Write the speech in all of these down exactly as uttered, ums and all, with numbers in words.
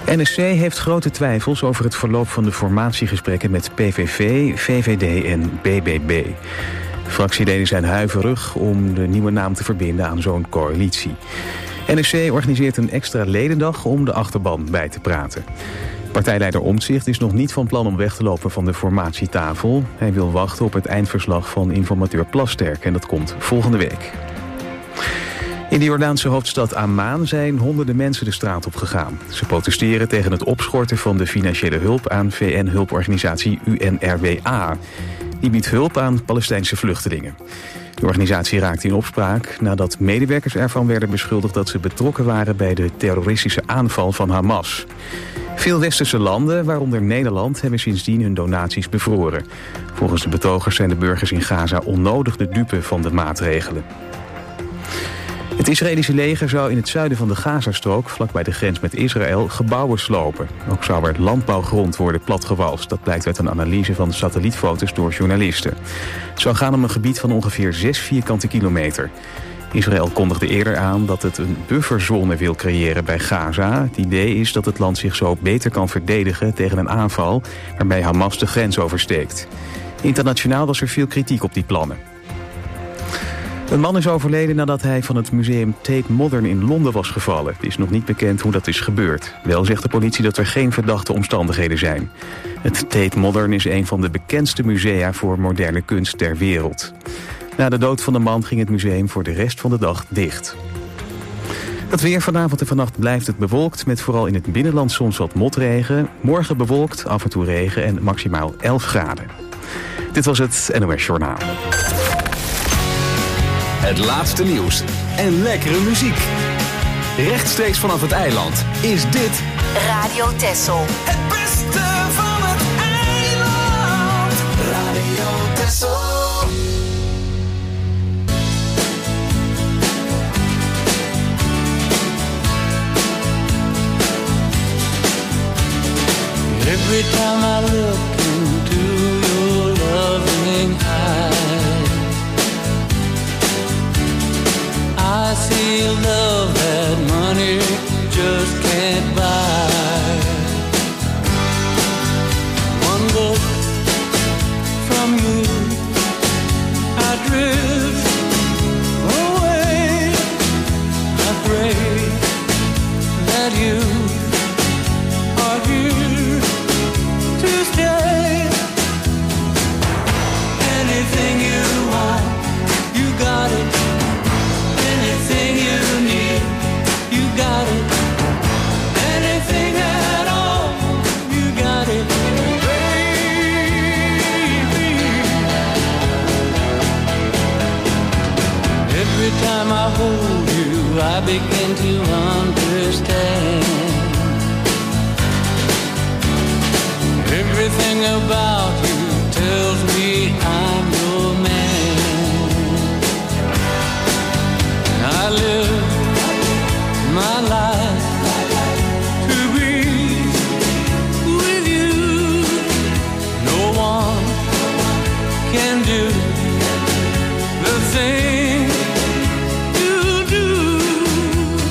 N S C heeft grote twijfels over het verloop van de formatiegesprekken met P V V, V V D en B B B. Fractieleden zijn huiverig om de nieuwe naam te verbinden aan zo'n coalitie. N S C organiseert een extra ledendag om de achterban bij te praten. Partijleider Omtzigt is nog niet van plan om weg te lopen van de formatietafel. Hij wil wachten op het eindverslag van informateur Plasterk en dat komt volgende week. In de Jordaanse hoofdstad Amman zijn honderden mensen de straat op gegaan. Ze protesteren tegen het opschorten van de financiële hulp aan V N-hulporganisatie U N R W A. Die biedt hulp aan Palestijnse vluchtelingen. De organisatie raakte in opspraak nadat medewerkers ervan werden beschuldigd dat ze betrokken waren bij de terroristische aanval van Hamas. Veel westerse landen, waaronder Nederland, hebben sindsdien hun donaties bevroren. Volgens de betogers zijn de burgers in Gaza onnodig de dupe van de maatregelen. Het Israëlische leger zou in het zuiden van de Gazastrook, vlakbij de grens met Israël, gebouwen slopen. Ook zou er landbouwgrond worden platgewalst. Dat blijkt uit een analyse van satellietfoto's door journalisten. Het zou gaan om een gebied van ongeveer zes vierkante kilometer. Israël kondigde eerder aan dat het een bufferzone wil creëren bij Gaza. Het idee is dat het land zich zo beter kan verdedigen tegen een aanval waarbij Hamas de grens oversteekt. Internationaal was er veel kritiek op die plannen. Een man is overleden nadat hij van het museum Tate Modern in Londen was gevallen. Het is nog niet bekend hoe dat is gebeurd. Wel zegt de politie dat er geen verdachte omstandigheden zijn. Het Tate Modern is een van de bekendste musea voor moderne kunst ter wereld. Na de dood van de man ging het museum voor de rest van de dag dicht. Het weer vanavond en vannacht blijft het bewolkt, met vooral in het binnenland soms wat motregen. Morgen bewolkt, af en toe regen en maximaal elf graden. Dit was het N O S Journaal. Het laatste nieuws en lekkere muziek. Rechtstreeks vanaf het eiland is dit Radio Texel. Het beste van het eiland. Radio Texel. Every time I look into your loving eyes, I see love that money just can't buy. One look from you, I drift away. I pray that you are here to stay. Anything you want, you got it. Anything you need, you got it. Anything at all, you got it, baby. Every time I hold you, I begin to understand. Everything about you tells me I'm your man. I live my life to be with you. No one can do the thing you do.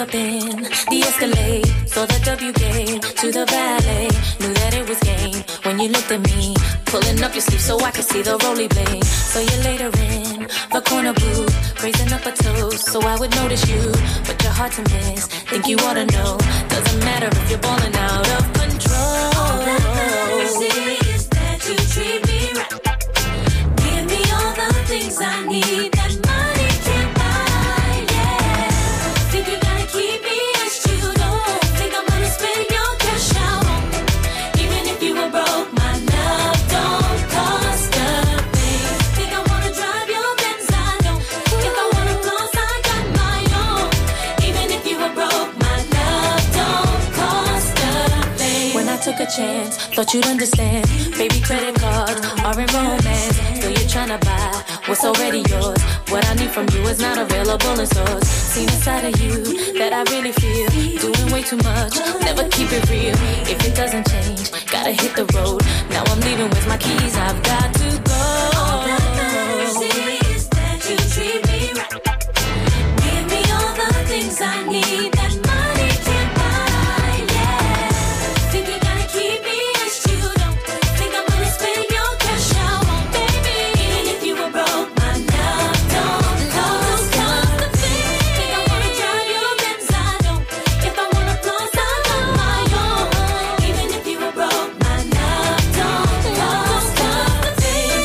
up in the Escalade, saw the W game to the ballet. Knew that it was game when you looked at me, pulling up your sleeve so I could see the roly blade. So you later in the corner booth, raising up a toast so I would notice you, but you're hard to miss. Think you ought to know, doesn't matter if you're balling out of control. All that matters is that you treat me right. Give me all the things I need that money can't buy, yeah. Think you gotta keep me as you don't think I'm gonna spend your cash out on me. Even if you were broke, my love don't cost a thing. Think I wanna drive your Benz, I don't. If I wanna floss, I got my own. Even if you were broke, my love don't cost a thing. When I took a chance, thought you'd understand. Baby, credit cards are in romance. So you're trying to buy what's already yours. What I need from you is not available in stores. Seen a side of you that I really feel. Doing way too much, never keep it real. If it doesn't change, gotta hit the road. Now I'm leaving with my keys, I've got to go. All that matters is that you treat me right. Give me all the things I need that money can't buy, yeah. Think you gotta keep me as you don't think I'm gonna spend your cash out on, baby. Even if you were broke, my love don't cost a thing. Think I wanna drive your Benz, I don't. If I wanna floss, I got my own. Even if you were broke, my love don't cost a thing.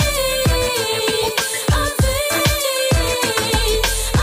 A thing, a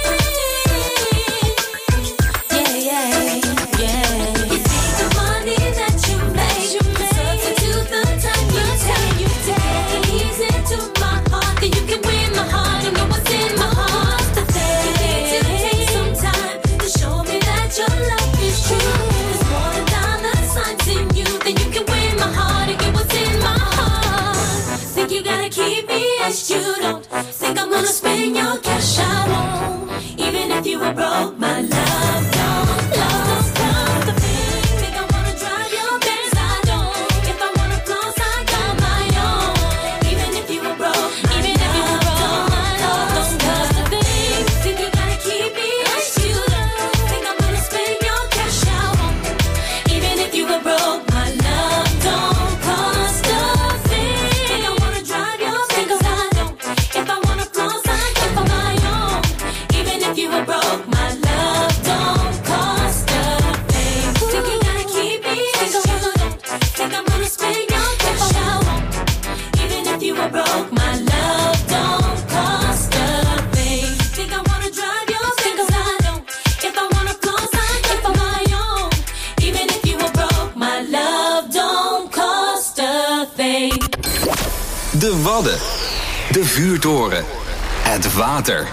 thing. Yeah, yeah, yeah. You take the money that you make, substitute the time you take. You take it easy to my heart, then you can win my heart. You know what's in my heart. The thing you need to take some time to show me that your love is true. There's more than dollar signs in you, then you can win my heart and get what's in my heart. Think you gotta keep me as you don't think I'm gonna spend your cash out on. Even if you were broke, my love don't love don't the thing. Think I wanna drive your Benz, I don't. If I wanna floss, I got my own. Even if you were broke, even if you were broke, my love don't cost a thing. Think you gotta keep me as you don't think I'm gonna spend your cash out on. Even if you were broke, my love don't cost a thing. Think I wanna drive your Benz, I don't. If I wanna floss, I got my own. Even if you were broke, my love don't cost a thing. Think you gotta keep me as you don't think I'm gonna spend your cash out on. Even if you were broke, my love don't cost a thing. Think I wanna drive your Benz, I don't. If I wanna floss, I got my own. Even if you were broke, my love don't cost a thing. De Wadden. De Vuurtoren. Het water.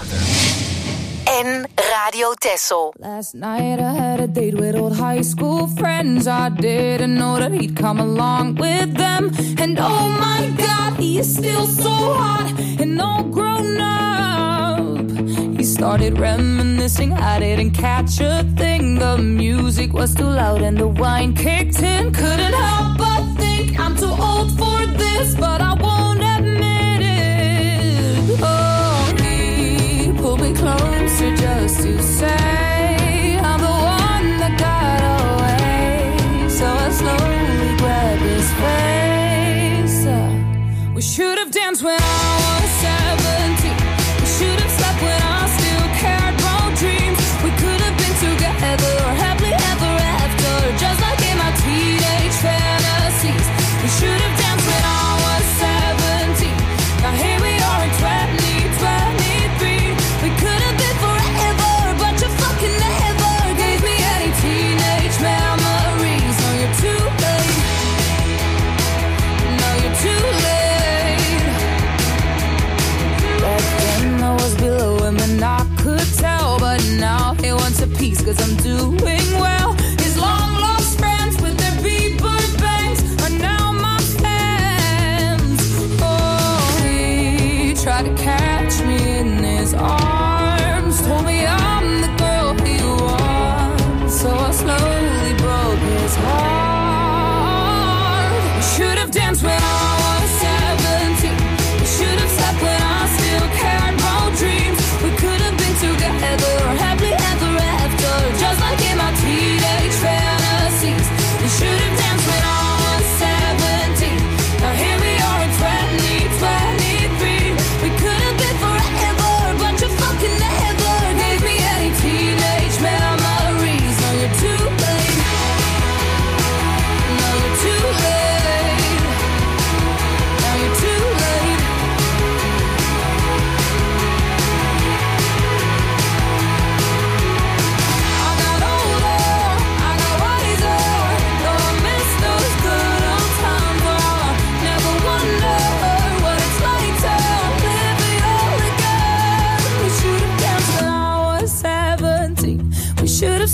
En Radio Texel. Last night I had a date with old high school friends. I didn't know that he'd come along with them. And oh my God, he is still so hot and all grown up. He started reminiscing, I didn't catch a thing. The music was too loud and the wine kicked in. Couldn't help but think I'm too old for this, but I won't admit it. Oh, he pulled me closer just to say I'm the one that got away. So I slowly grabbed his face. Uh, we should have danced when I was seventeen. We should have slept when I still cared about dreams. We could have been together, happily ever after, just like in my teenage fantasies. We should have danced when I was seventeen. Now here we are in twenty twenty-three. We could have been forever, but you fucking never gave me any teenage memories. No, you're too late. No, you're too late. Back then I was below him and I could tell, but now he wants a piece cause I'm doing well. His long lost friends with their Bieber bangs are now my fans. Oh, he tried to catch me in his arms, told me I'm the girl he wants, so I slowly broke his heart. We should have danced when I was seventeen. We should have slept when I still cared about dreams. We could have been together, happily ever after, just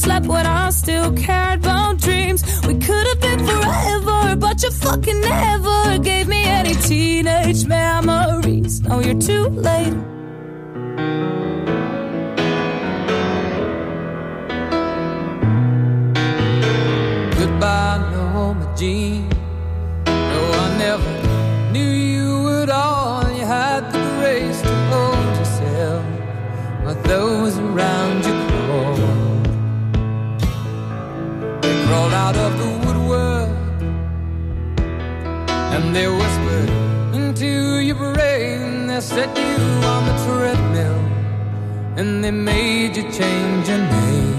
slept when I still cared about dreams. We could have been forever, but you fucking never gave me any teenage memories. Now you're too late. Goodbye, Norma Jean. No, I never knew you at all. You had the grace to hold yourself while those around you crawled. They crawled out of the woodwork and they whispered into your brain. They set you on the treadmill and they made you change your name.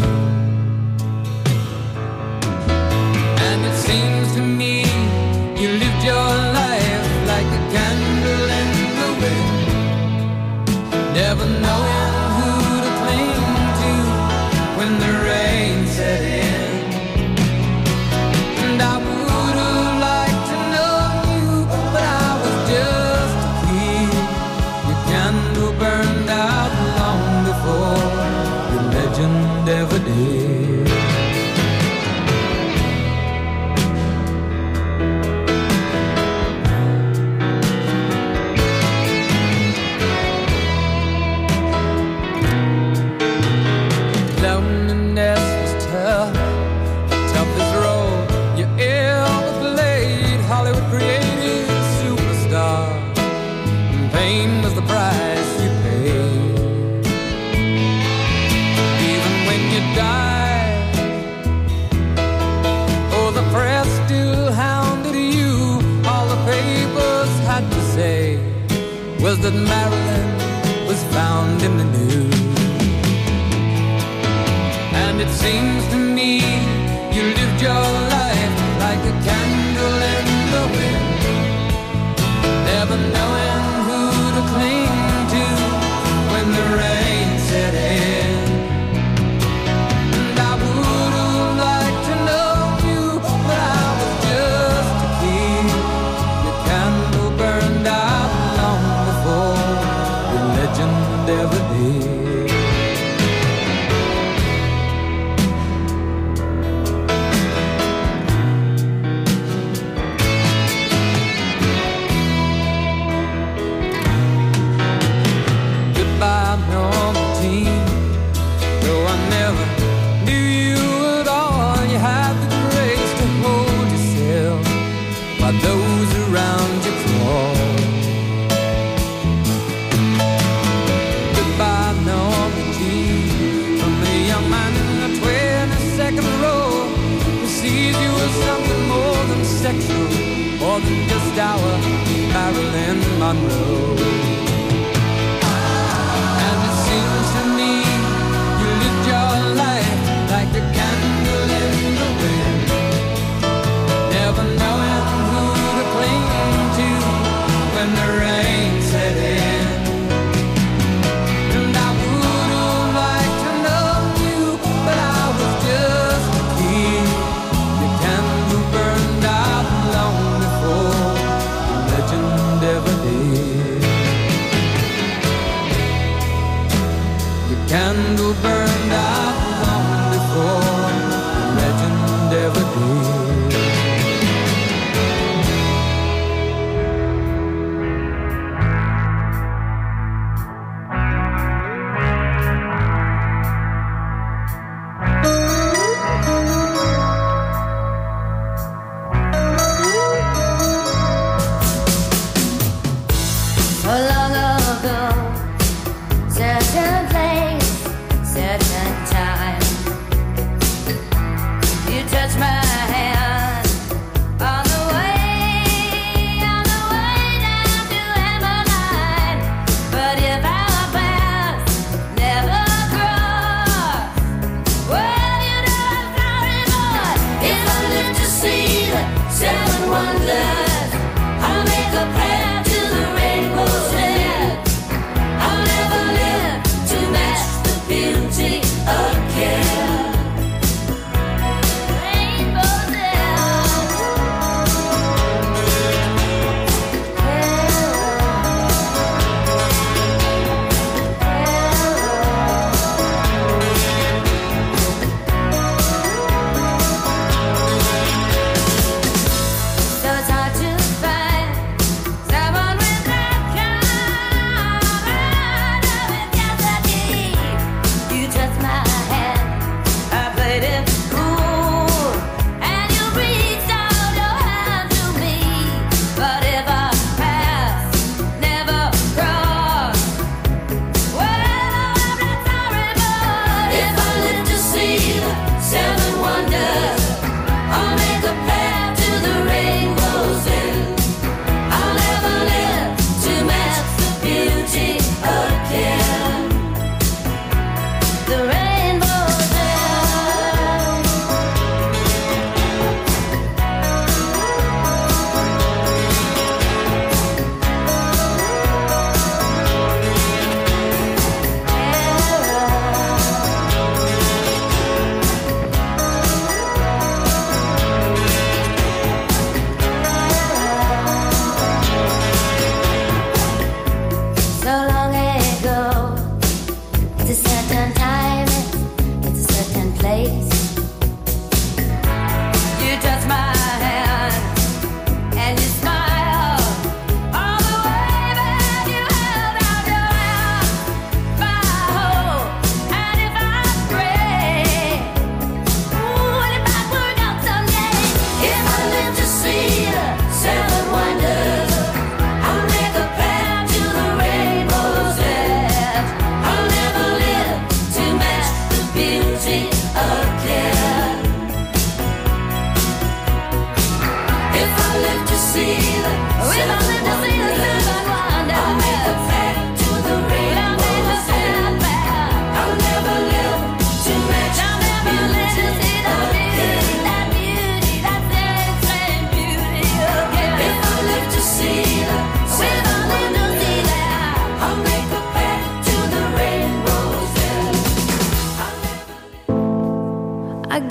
Seems to me you lived your life like a candle in the wind, never knowing who to cling to when the rain set in. And I would have liked to know you, but I was just a kid. Your candle burned out long before your legend ever did. Was that Marilyn was found in the news. And it seems to me you lived your life like a candle in the wind, never knowing who to cling to when the rain set in. And I would have liked to know you, but I was just a kid. Your candle burned out legend ever did. Goodbye, Norma Jean. Though I never knew you at all, you had the grace to hold yourself while those around you crawled. Something more than sexual, more than just our Marilyn Monroe. And it seems to me you lived your life like a candle in the wind, never knowing who to cling to when the rain set in. And I would have liked to know you, but I was just a kid. Burned out long before the legend ever did.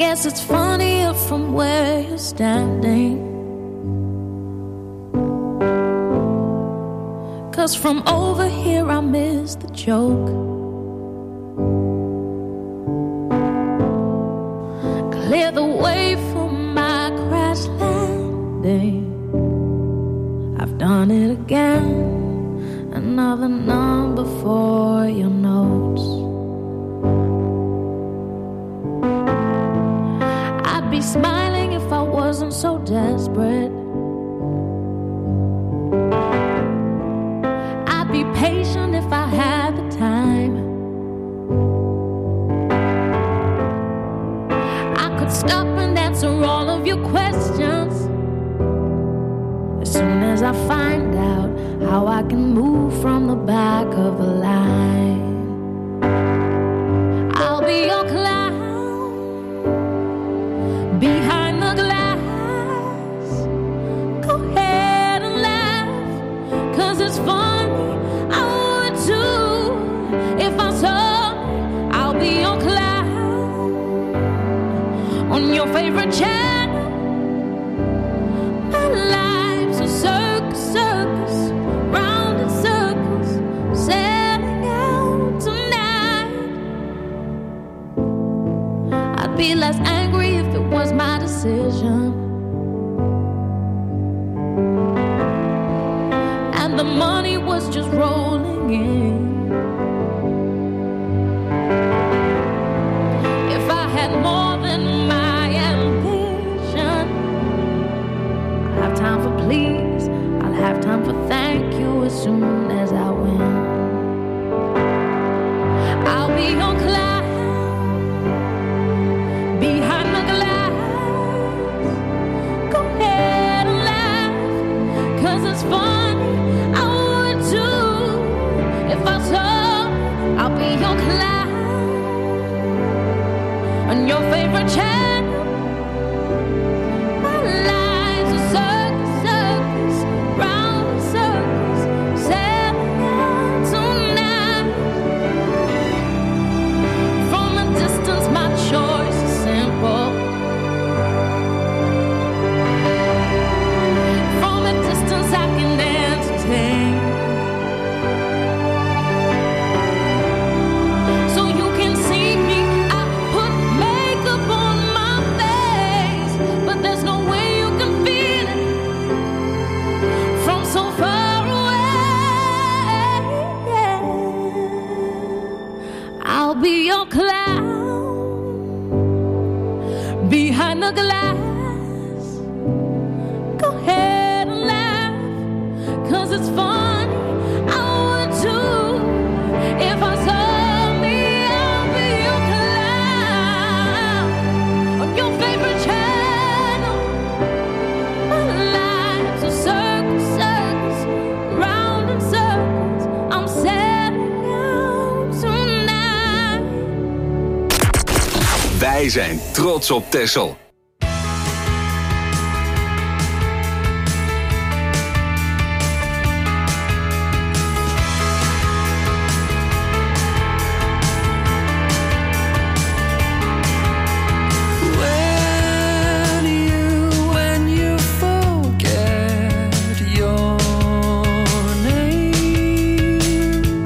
guess it's funnier from where you're standing. 'Cause from over here I miss the joke. Clear the way for my crash landing. I've done it again. Another number for your notes. I'd be smiling if I wasn't so desperate. I'd be patient if I had the time. I could stop and answer all of your questions as soon as I find out how I can move from the back of the line. I'll be your clown behind the glass. Go ahead and laugh, 'cause it's funny, I would too. If I saw, I'll be your clown on your favorite channel. My life's a circus, circus, round in circles, setting out tonight. I'd be less angry if it was my decision, and the money was just rolling in. If I had more than my ambition, I'll have time for please, I'll have time for thank you as soon as I win. I'll be your clown behind the glass. Go ahead and laugh, 'cause it's funny, I would too. If I saw, I'll be your clown on your favorite channel. My life's a circus, circus, round in circles, setting out tonight. From a distance, my choice is simple. From a distance, I can entertain. So you can see me, I put makeup on my face, but there's no way you can feel it from so far away. I'll be your clown behind the glass. Go ahead and laugh, 'cause it's funny, I would too. If I saw me, I'll be your clown on your favorite channel. My life's a circus, circus, round in circles, I'm setting out tonight. Wij zijn trots op Texel. When you, when you forget your name,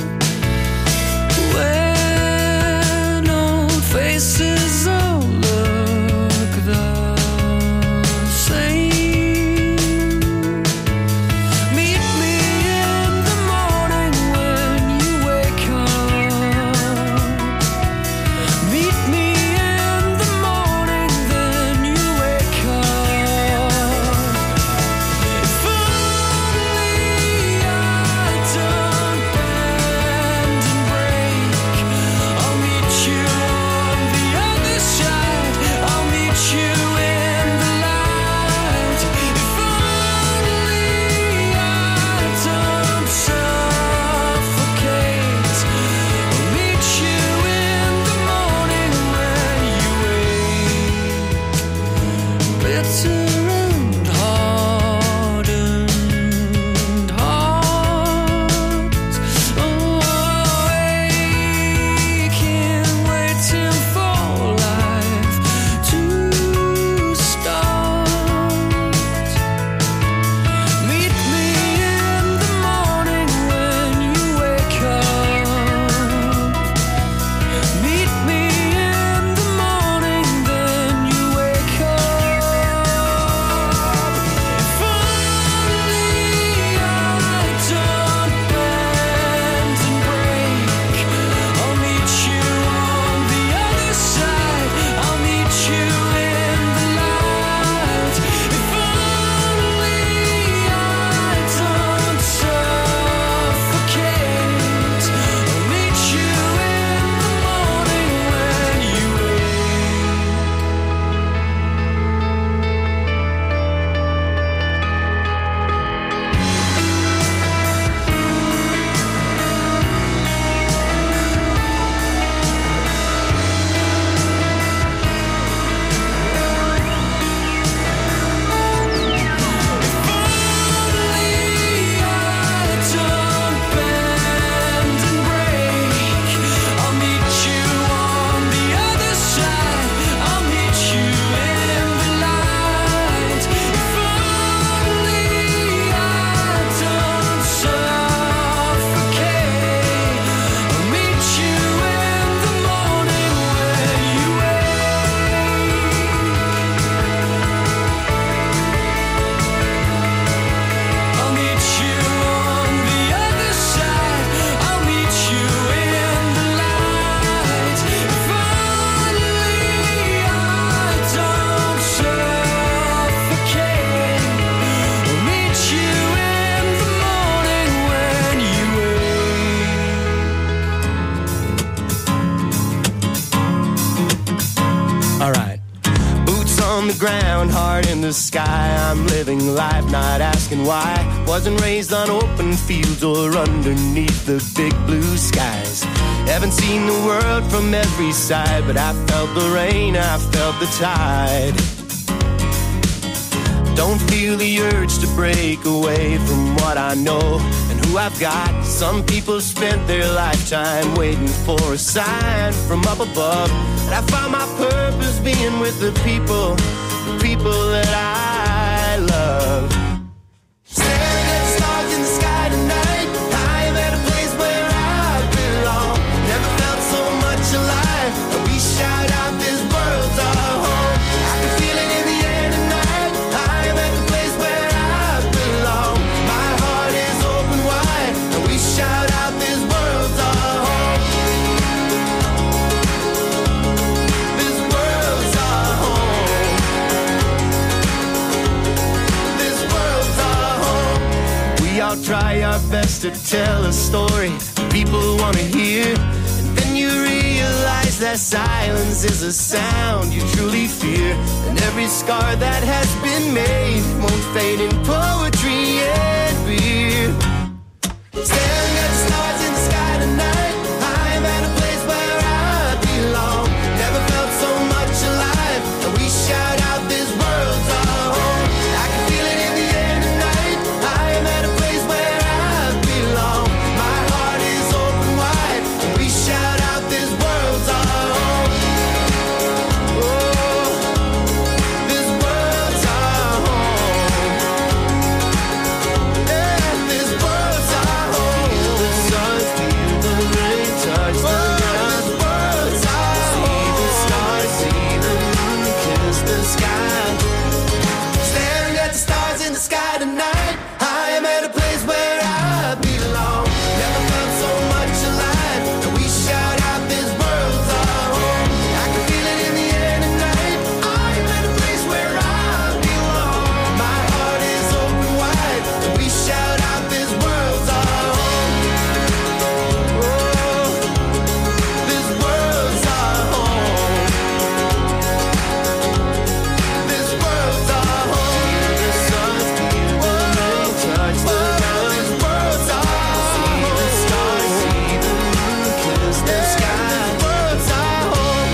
when old faces all look the ground, heart in the sky. I'm living life, not asking why. Wasn't raised on open fields or underneath the big blue skies. Haven't seen the world from every side, but I felt the rain, I felt the tide. Don't feel the urge to break away from what I know and who I've got. Some people spent their lifetime waiting for a sign from up above. And I found my purpose being with the people, the people that I love. Staring at the stars in the sky tonight, I'm at a place where I belong. Never felt so much alive, and we shout out this world's our home. I can feel it in the air tonight, I'm at the place where I belong. My heart is open wide, and we shout out this world's our home. This world's our home. This world's our home. We all try our best to tell a story people want to hear, and then you realize that silence is a sound you truly fear. And every scar that has been made won't fade in poetry and beer. Staring at the stars in the sky tonight, I'm at a place where I belong. Never felt so much alive, and we shout out this world's our home. I can feel it in the air tonight, I'm at a place where I belong. My heart is open wide, and we shout out this world's our home. Oh, this world's our home. Yeah, this world's our home. Feel the sun, feel the rain, touch the ground. This world's our home. See the stars, see the moon, kiss the sky. Staring at the stars in the sky tonight, I am at a place where I belong. Never felt so much alive, and we shout out this world's our home. I can feel it in the air tonight, I am at a place where I belong. My heart is open wide, and we shout out this world's our home. Oh, this world's our home. This world's our home. Feel the sun, feel the rain, touch the ground. This world's our home. See the stars, see the moon, kiss the sky. This world's our home.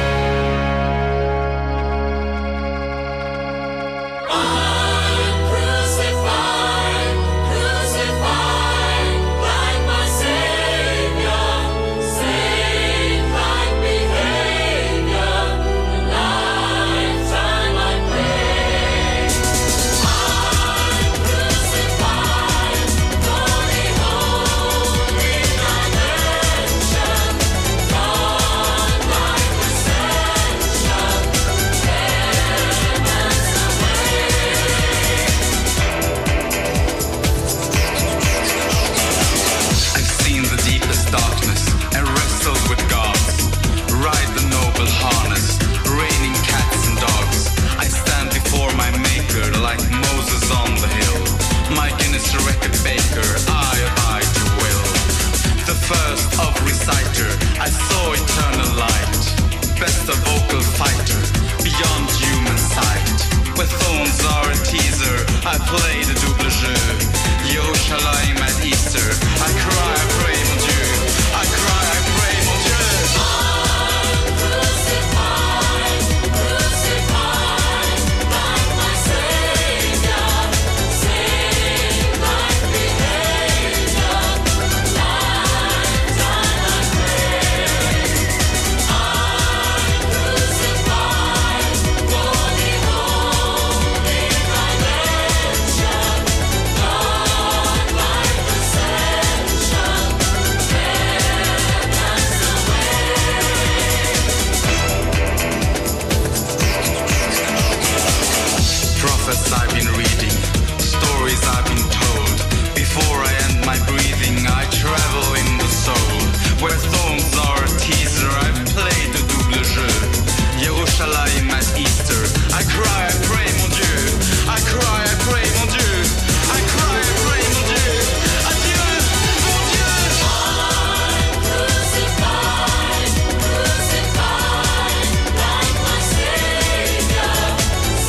I'm crucified, crucified like my Savior, saint-like behavior, a lifetime I pray. I'm crucified for the holy dimension, God-like ascension, heaven's I've seen the deepest darkness and wrestled with gods. Ride the noble harness, raining cats and dogs. I stand before my maker like Moses on the hill. My Guinness record baker, I abide your will. The first of reciter, I saw eternal light. Best of vocal fighter, beyond human sight. Where thorns are a teaser, I play the double jeu. Yerushalayim at Easter, I cry, I pray, mon Dieu. I cry, I pray, mon Dieu. I'm crucified, crucified like my Savior, saint-like behavior, lifetime I pray. I'm crucified for the holy dimension, God-like ascension, heaven's Prophets I've been reading, stories I've been told. Before I end my breathing, I travel in the soul. Where thorns are a teaser, I've played the double jeu. Yerushalayim at Easter, I cry, I pray, mon Dieu. I cry, I pray, mon Dieu. I cry, I pray, mon Dieu. Adieu, mon Dieu. I'm crucified, crucified like my Savior,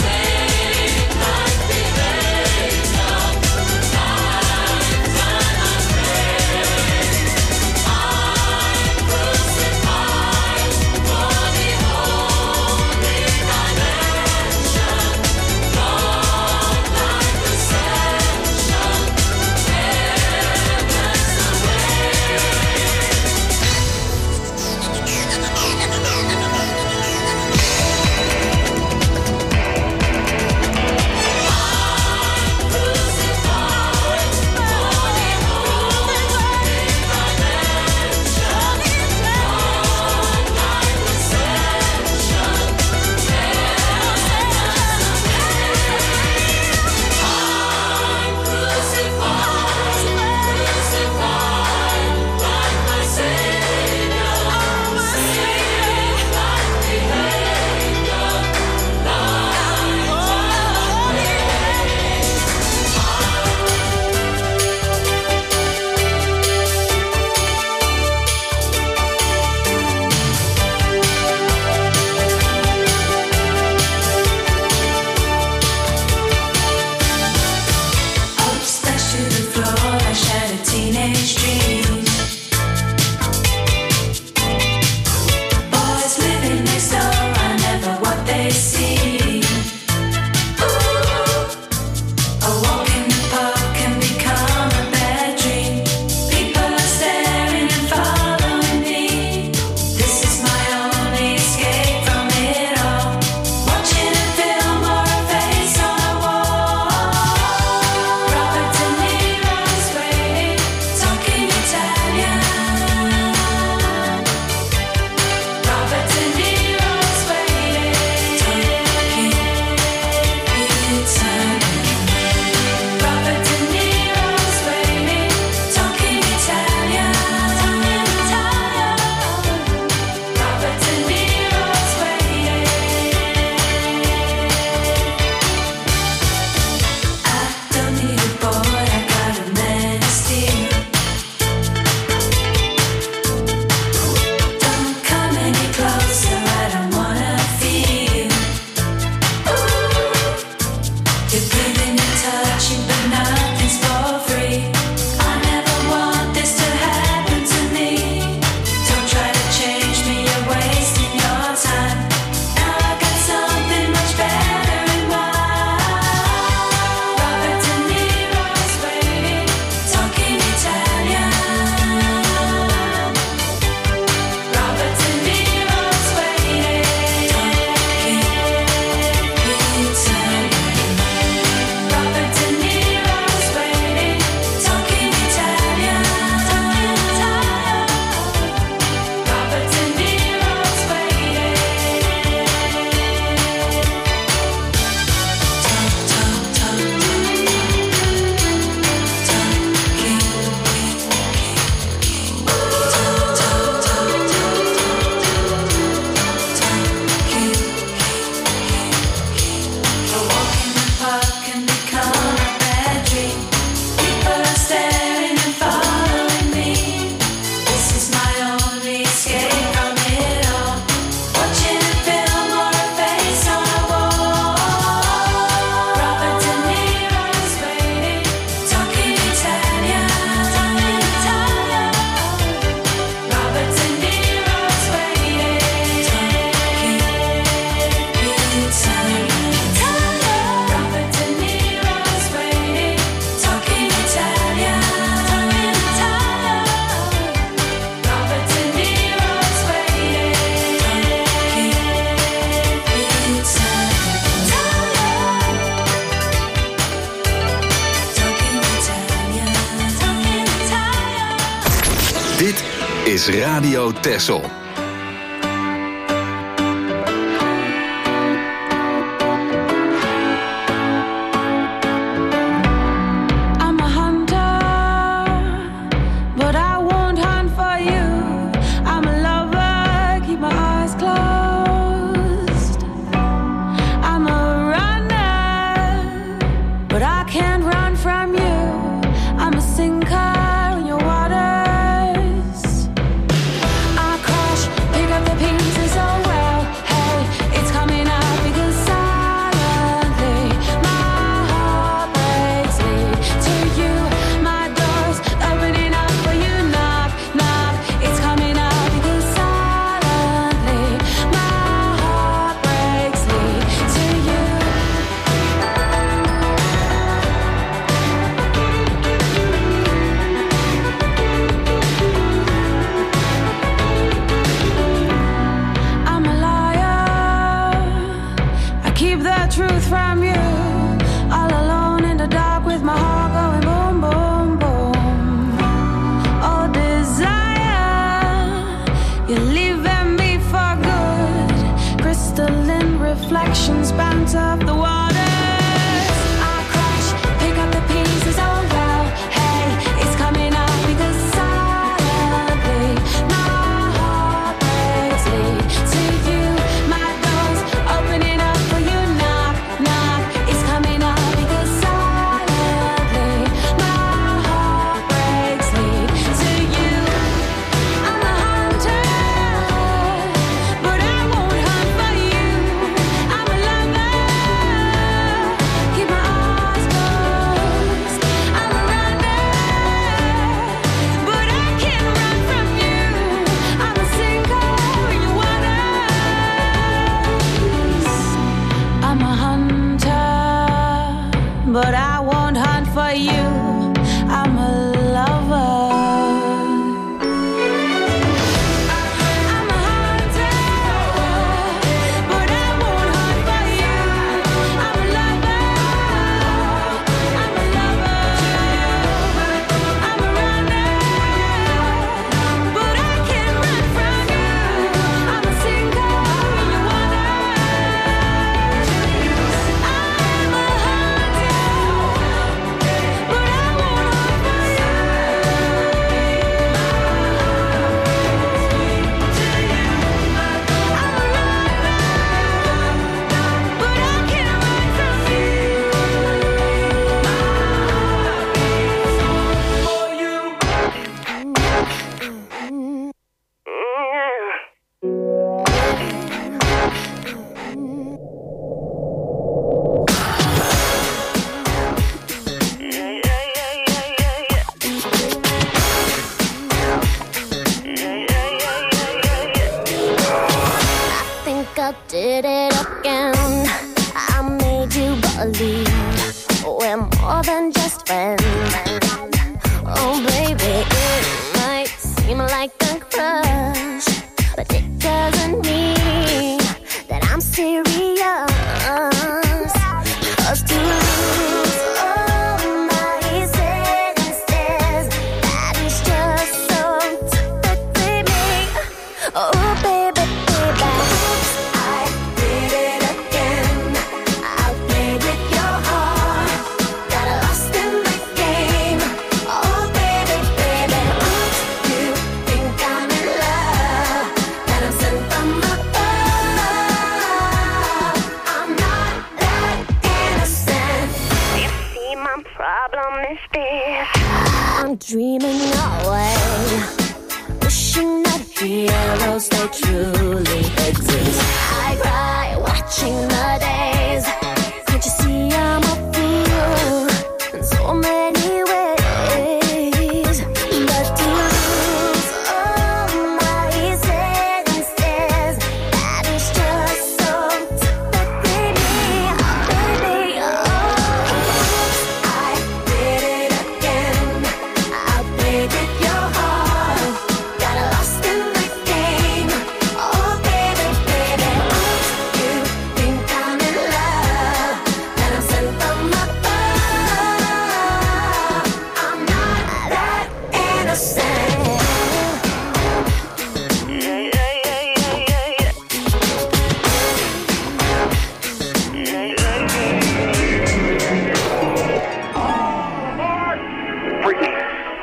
is Radio Texel.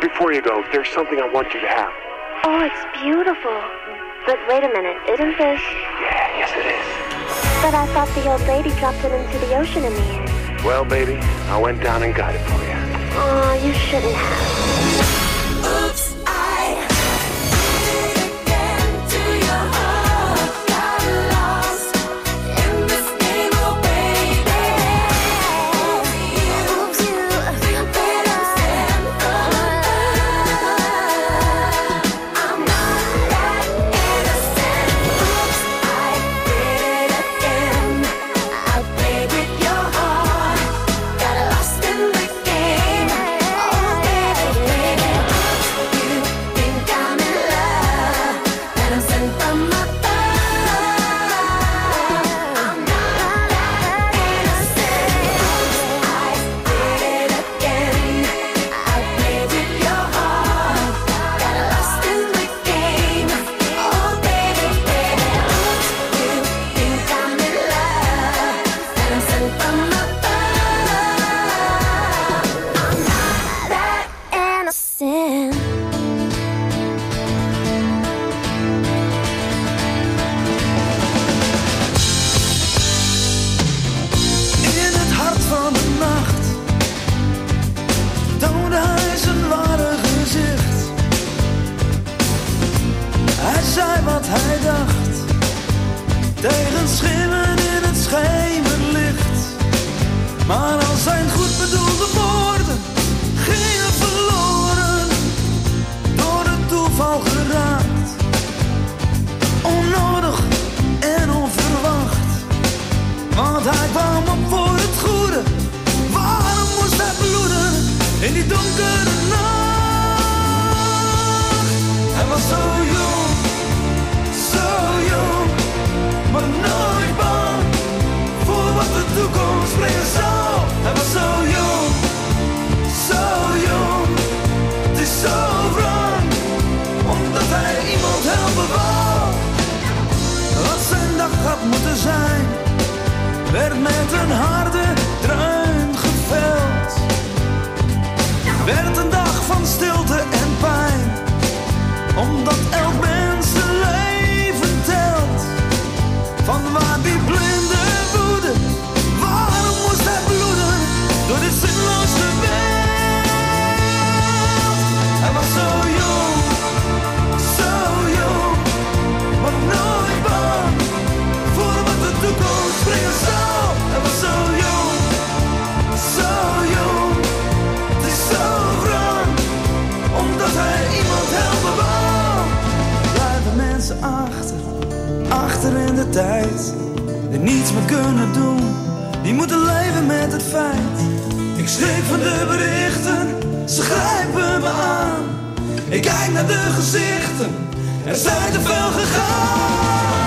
before you go, there's something I want you to have. Oh, it's beautiful. But wait a minute, isn't this... Yeah, yes it is. But I thought the old lady dropped it into the ocean in the end. Well, baby, I went down and got it for you. Oh, you shouldn't have. Oops, I did it again to your heart. Got lost in this game, oh baby. Oops, you, you better stand for love. I'm not that innocent. Oops, I did it again. I played with your heart. Got lost in the game. Oh baby, baby. You think I'm in love, and I'm sent from above. I'm not that innocent. I did it again. I played with your heart. Got lost in the game. Oh baby, baby. You think I'm in love, and I'm sent from above. I'm not that innocent. In het hart van de nacht toonde hij zijn ware gezicht. Hij zei wat hij dacht, tegen schimmen in het schemerlicht. Maar al zijn goed bedoelde woorden gingen verloren, door het toeval geraakt. Onnodig en onverwacht, want hij kwam op voor het goede. Waarom moest hij bloeden in die donkere nacht? Hij was zo jong, zo jong, maar nooit bang voor wat de toekomst brengen zal. Hij was zo jong, zo jong, het is zo wrang, omdat hij iemand helpen wou. Wat zijn dag had moeten zijn, werd met een harde dreun geveld. Werd een dag van stilte en pijn, omdat elk mens zijn leven telt. Van waar die blinde woede, waarom moest hij bloeden door dit zinloze wereld? Hij was zo jong, zo jong, maar nooit bang voor wat de toekomst brengen zal. Hij was zo jong, zo jong, het is zo wrang, omdat hij iemand helpen wou. Blijven mensen achter, achter in de tijd, die niets meer kunnen doen, die moeten leven met het feit. Ik schrik van de berichten, ze grijpen me aan. Ik kijk naar de gezichten, er zijn te veel gegaan.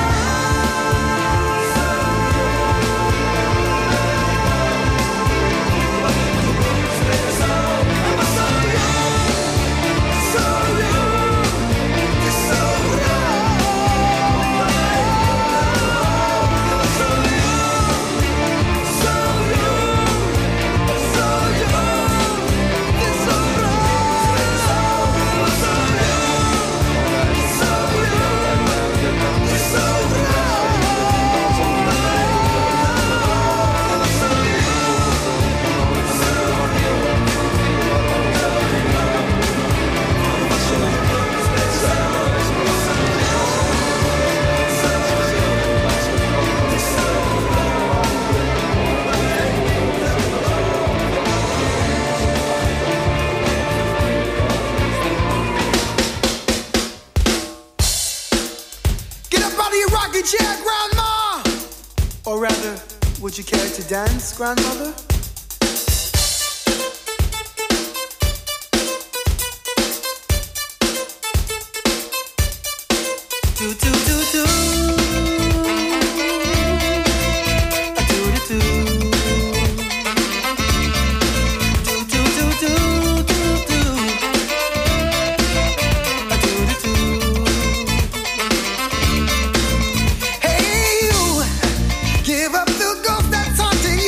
chair, Grandma! Or rather, would you care to dance, Grandmother? Do, do, do, do.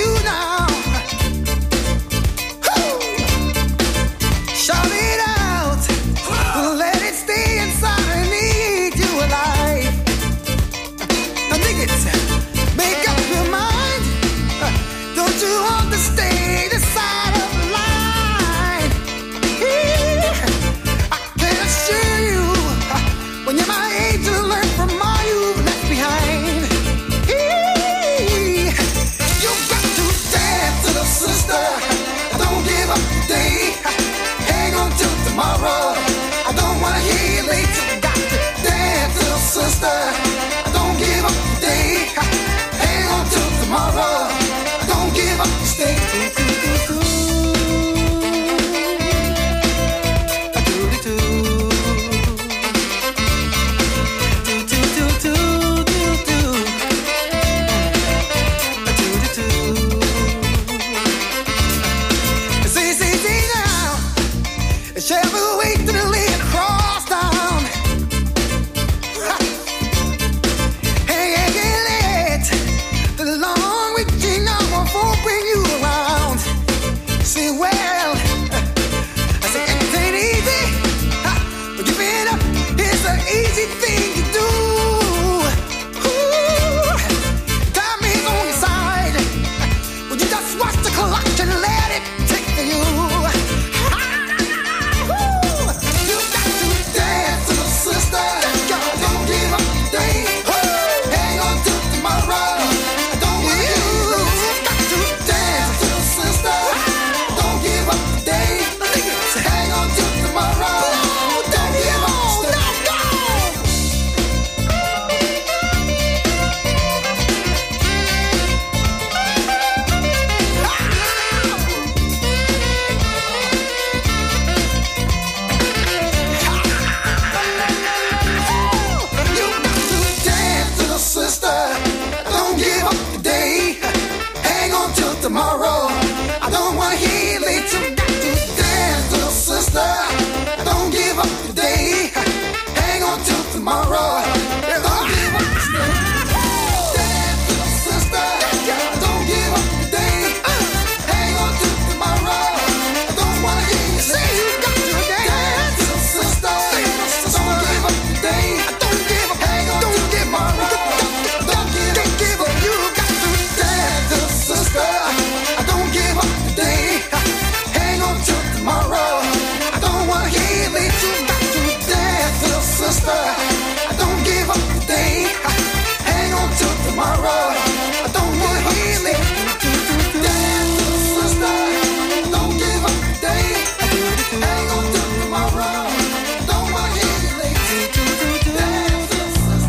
Shout it out. will wait till the lay across town. Hey, hey, hey, let the long reaching arm won't bring you around. Say, well, I say it ain't easy, but giving up is an easy thing to do. Ooh, time is on your side. Would you just watch the clock and let it take for you? You got to dance, little sister. Don't give up today. Hang on till tomorrow. Don't want you. Got to dance, little sister. Don't give up today. Hang on till tomorrow. Don't give up. Tomorrow, I don't want to hear late. You got to dance, little sister. Don't give up today. Hang on till tomorrow. Don't give up today. Dance, little sister. Don't give up today. Hang on till tomorrow. I don't want to hear you say you got to dance, little sister. Don't give up today. Don't give up. Hang on till tomorrow. Don't give up. You got to dance, little sister. Don't give up today. Hang on till tomorrow. I don't wanna hear late. You got to dance, little sister. Don't give up today. Hang on till tomorrow. I don't wanna hear late. Dance, little sister. Don't give up today. Hang on till tomorrow. I don't wanna hear you late. Dance, little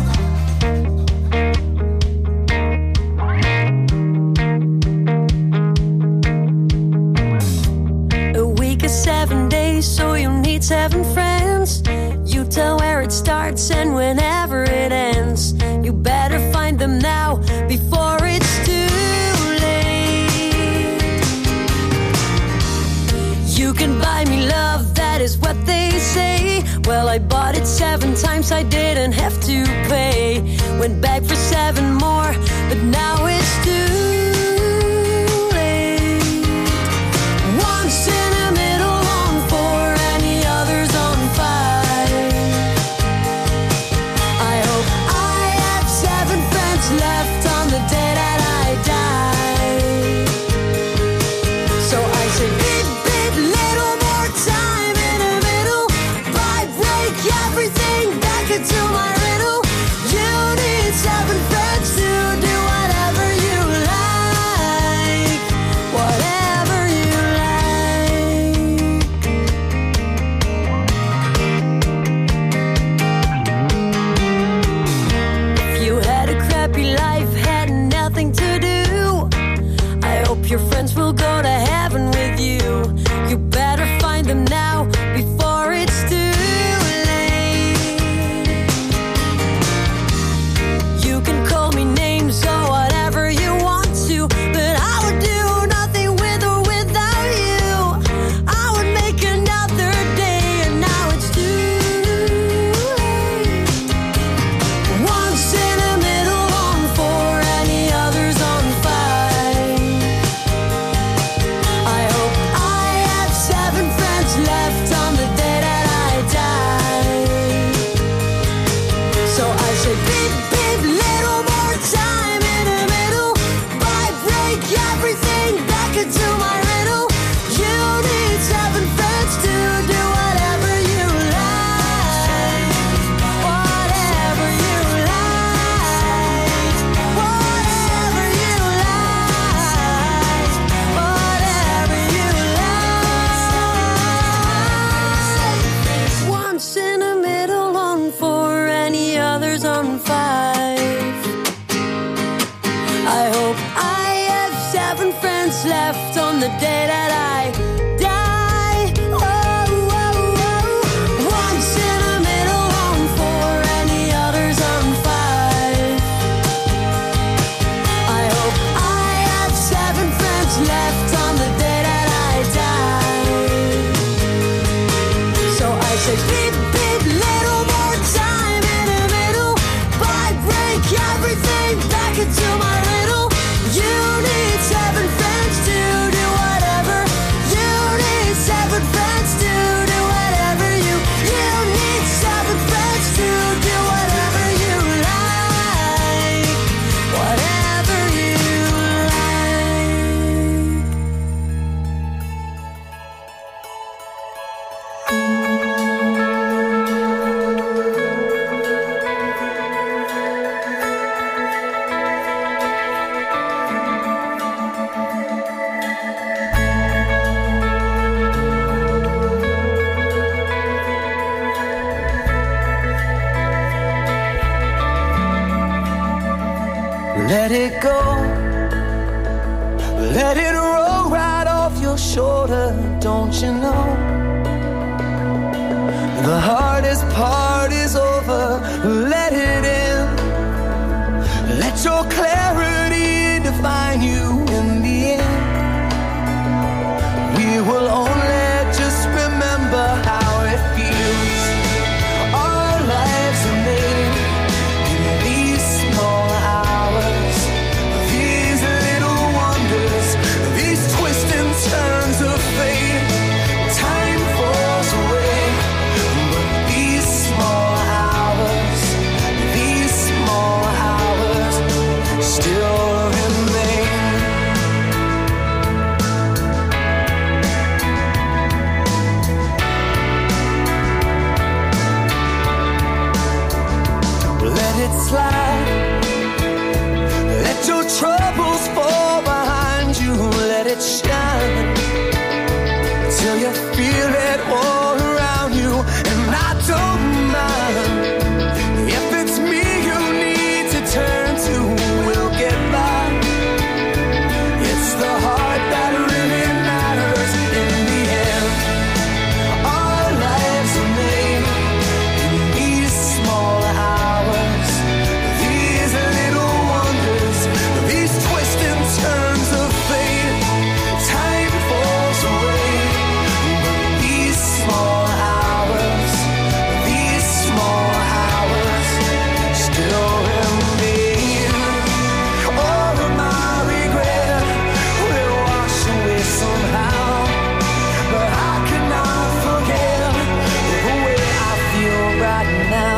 seven days, so you need seven friends. You tell where it starts and whenever it ends. You better find them now before it's too late. You can buy me love, that is what they say. Well, I bought it seven times, I didn't have to pay. Went back for seven more, but now it's too late. Once in a middle left on the day that I die. So I say bit, bit, little more time in the middle. Vibrate everything back into my riddle. You need seven friends Say beep, beep, little more time in the middle. Vibrate everything back into my riddle. You need seven friends to do whatever. You need seven friends to do whatever you. You need seven friends to do whatever you like. Whatever you Let it go. Let it roll right off your shoulder, don't you know? The hardest part is over. Let it in. Let your clarity define you in the end. We will only just remember how it feels. Our lives are made in these small hours, these little wonders, these twists and turns of fate. Time falls away, but these small hours, these small hours still remain. Let it slide. Let your troubles fall behind you. Let it shine till you feel it all around you. And I don't mind if it's me you need to turn to. We'll get by. It's the heart that really matters in the end. Our lives are made in these small hours, these little wonders, these twists and turns of fate. Time falls away, but these small hours, these small hours still remain. All of my regret will wash away somehow, but I cannot forget the way I feel right now.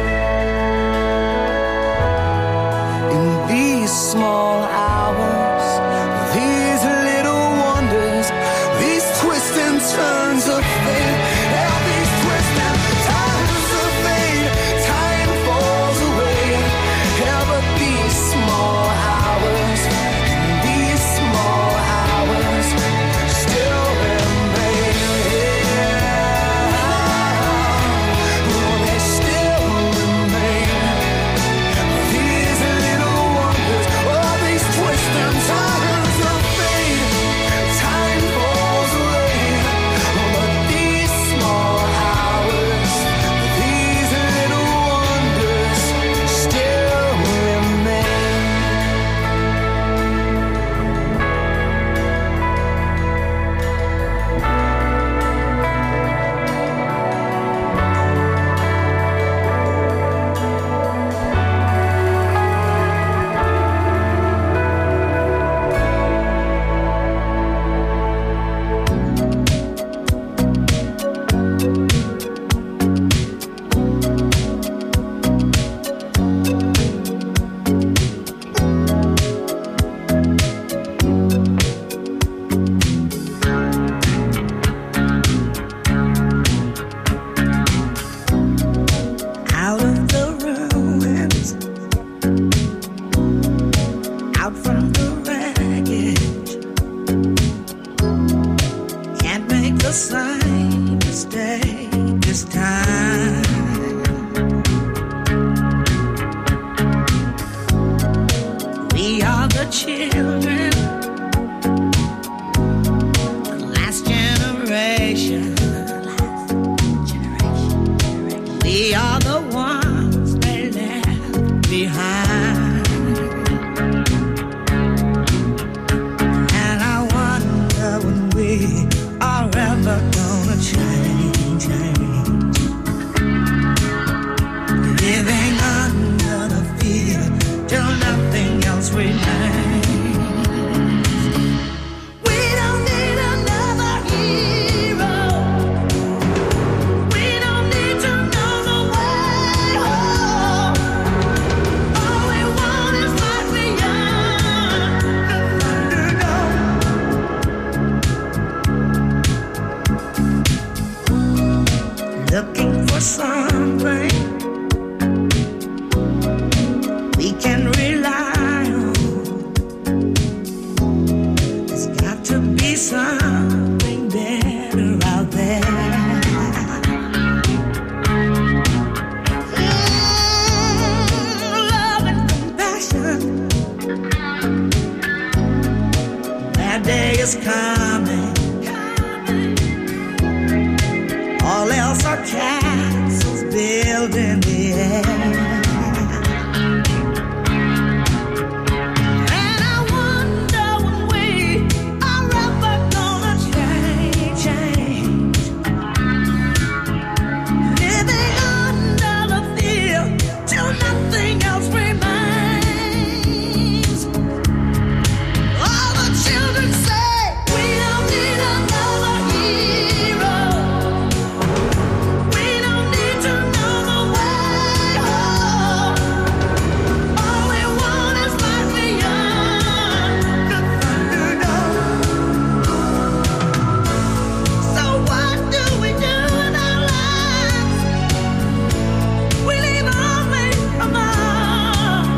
In these small hours, these little wonders, these twists and turns of fate, yeah, these twists and turns of fate. Time falls away, yeah, but these small hours, these small hours still remain. Oh, they still remain. These little wonders, all these twists and turns of fate. Time falls away, but these small hours, these little wonders still remain. Out of the ruins, out from the wreckage, can't make the same mistake this time. We are the children, the last generation. We are the ones they left behind. And I wonder when we are ever gonna change, change. looking for something we can rely on. There's got to be something better out there. Day is coming. All else are castles built in the air. And I wonder when we are ever gonna change, change. Living under the fear till nothing else remains. All the children say we don't need another hero. We don't need to know the way home. All we want is life beyond the Thunderdome. So what do we do in our lives? We leave only a mark.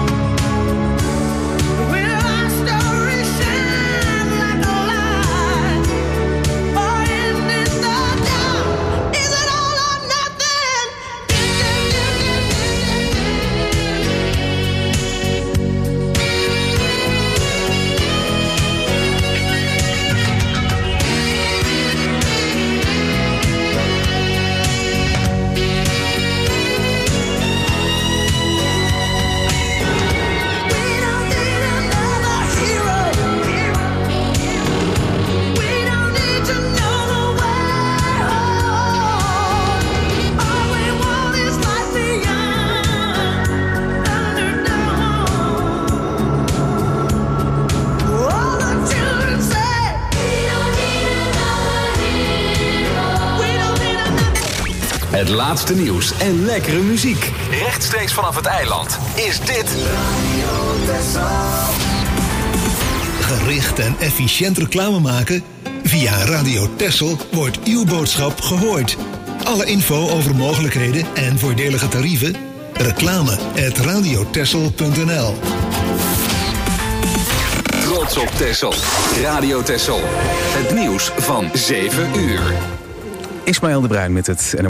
Will our story shine like a light, or end in the dark? Is it all or nothing? We don't need another hero. We don't need to know the way home. All we want is life beyond Thunderdome. All the children say we don't need another hero. We don't need another. Het laatste nieuws en lekkere muziek. Rechtstreeks vanaf het eiland is dit... Gericht en efficiënt reclame maken? Via Radio Texel wordt uw boodschap gehoord. Alle info over mogelijkheden en voordelige tarieven? Reclame at radiotexel punt n l. Trots op Texel. Radio Texel. Het nieuws van zeven uur. Ismaël de Bruin met het